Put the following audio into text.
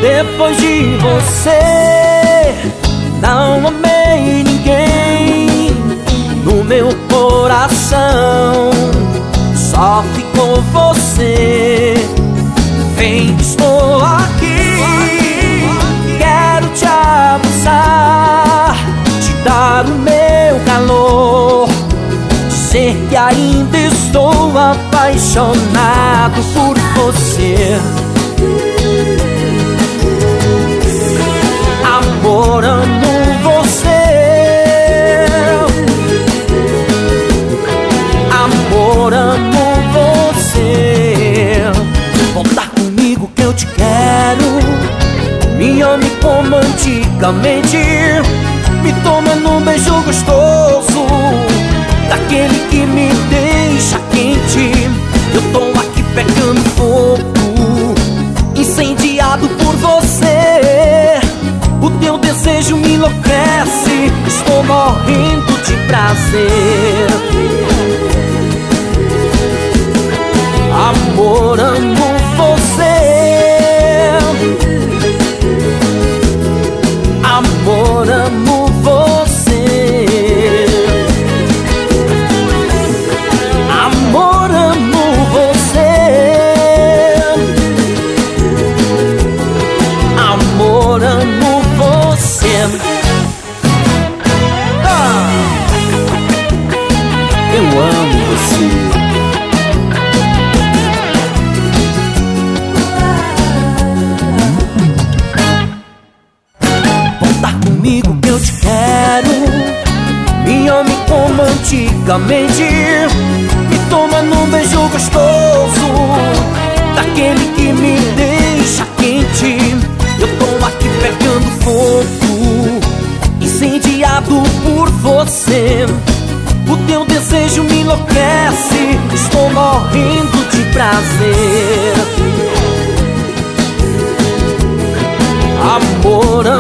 Depois de você, não amei ninguém. No meu coração só ficou você. Vem, estou aqui, quero te abraçar, te dar o meu calor, dizer que ainda estou apaixonado por você. Amor, amo você. Amor, amo você. Volta comigo que eu te quero. Me ame como antigamente. Me toma num beijo gostoso, daquele que me deixa quente. Eu tô aqui pegando fogo, incendiado por você. O teu desejo me enlouquece, estou morrendo de prazer. Amor, amo você. Amor, amo você. Amor, amo você. Amor, amo você. Eu amo você. Comigo que eu te quero. Me ame como antigamente. Me toma num beijo gostoso, daquele que me deixa quente. Eu tô aqui pegando fogo, incendiado por você. O teu desejo me enlouquece, estou morrendo de prazer. Amor,